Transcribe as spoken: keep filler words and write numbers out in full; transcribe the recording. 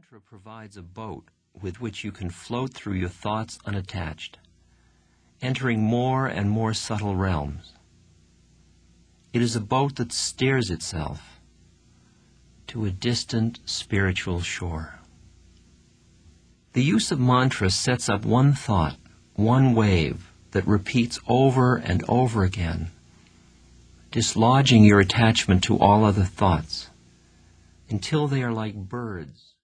mantra provides a boat with which you can float through your thoughts unattached, entering more and more subtle realms. It is a boat that steers itself to a distant spiritual shore. The use of mantra sets up one thought, one wave that repeats over and over again, dislodging your attachment to all other thoughts until they are like birds